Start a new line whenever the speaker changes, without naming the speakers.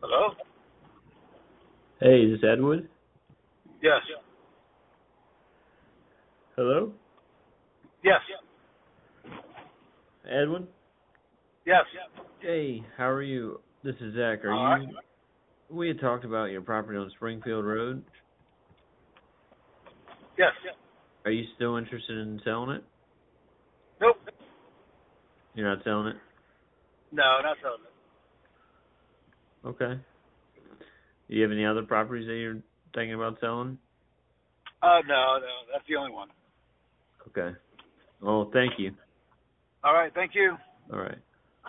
Hello?
Hey, is this Edwin?
Yes.
Hello?
Yes.
Edwin?
Yes.
Hey, how are you? This is Zach.
All right.
We had talked about your property on Springfield Road.
Yes.
Are you still interested in selling it?
Nope.
You're not selling it?
No, not selling it.
Okay. Do you have any other properties that you're thinking about selling?
No, that's the only one.
Okay. Well, thank you.
All right. Thank you.
All right.